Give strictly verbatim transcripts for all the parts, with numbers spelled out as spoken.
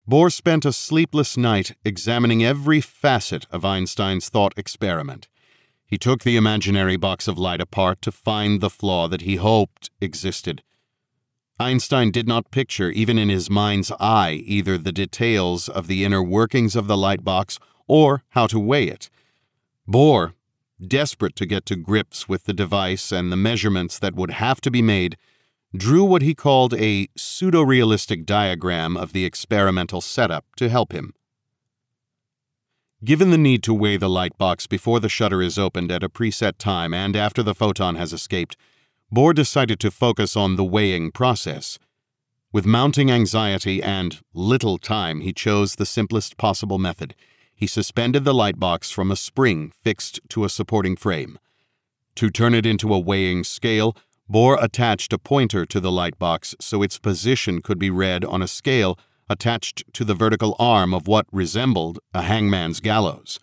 Bohr spent a sleepless night examining every facet of Einstein's thought experiment. He took the imaginary box of light apart to find the flaw that he hoped existed. Einstein did not picture, even in his mind's eye, either the details of the inner workings of the light box or how to weigh it. Bohr, desperate to get to grips with the device and the measurements that would have to be made, drew what he called a pseudo-realistic diagram of the experimental setup to help him. Given the need to weigh the light box before the shutter is opened at a preset time and after the photon has escaped, Bohr decided to focus on the weighing process. With mounting anxiety and little time, he chose the simplest possible method. He suspended the light box from a spring fixed to a supporting frame. To turn it into a weighing scale, Bohr attached a pointer to the light box so its position could be read on a scale attached to the vertical arm of what resembled a hangman's gallows.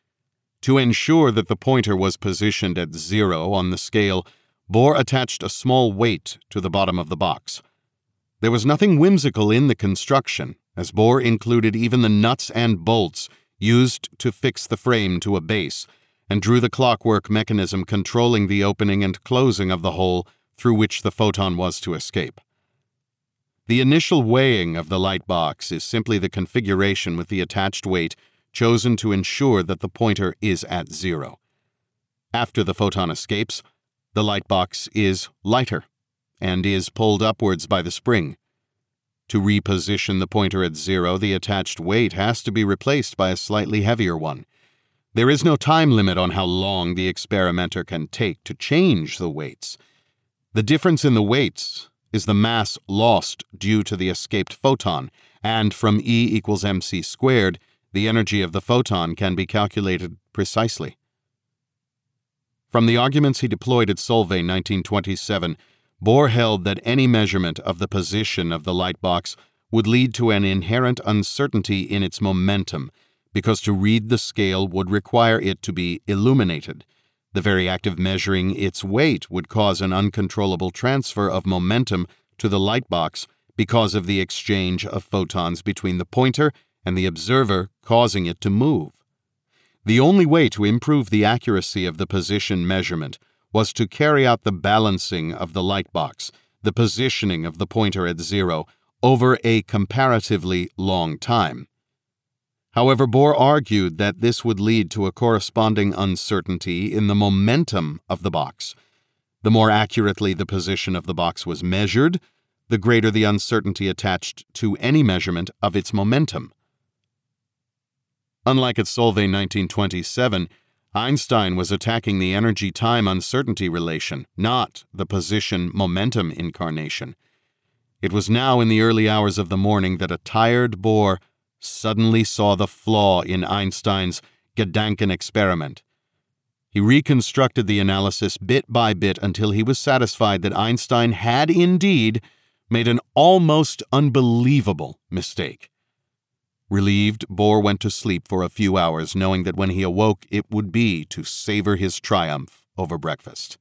To ensure that the pointer was positioned at zero on the scale, Bohr attached a small weight to the bottom of the box. There was nothing whimsical in the construction, as Bohr included even the nuts and bolts used to fix the frame to a base, and drew the clockwork mechanism controlling the opening and closing of the hole through which the photon was to escape. The initial weighing of the light box is simply the configuration with the attached weight chosen to ensure that the pointer is at zero. After the photon escapes, the light box is lighter and is pulled upwards by the spring. To reposition the pointer at zero, the attached weight has to be replaced by a slightly heavier one. There is no time limit on how long the experimenter can take to change the weights. The difference in the weights is the mass lost due to the escaped photon, and from E equals mc squared, the energy of the photon can be calculated precisely. From the arguments he deployed at Solvay nineteen twenty-seven, Bohr held that any measurement of the position of the light box would lead to an inherent uncertainty in its momentum, because to read the scale would require it to be illuminated. The very act of measuring its weight would cause an uncontrollable transfer of momentum to the light box because of the exchange of photons between the pointer and the observer, causing it to move. The only way to improve the accuracy of the position measurement was to carry out the balancing of the light box, the positioning of the pointer at zero, over a comparatively long time. However, Bohr argued that this would lead to a corresponding uncertainty in the momentum of the box. The more accurately the position of the box was measured, the greater the uncertainty attached to any measurement of its momentum. Unlike at Solvay nineteen twenty-seven, Einstein was attacking the energy-time uncertainty relation, not the position-momentum incarnation. It was now in the early hours of the morning that a tired Bohr suddenly saw the flaw in Einstein's Gedanken experiment. He reconstructed the analysis bit by bit until he was satisfied that Einstein had indeed made an almost unbelievable mistake. Relieved, Bohr went to sleep for a few hours, knowing that when he awoke it would be to savor his triumph over breakfast.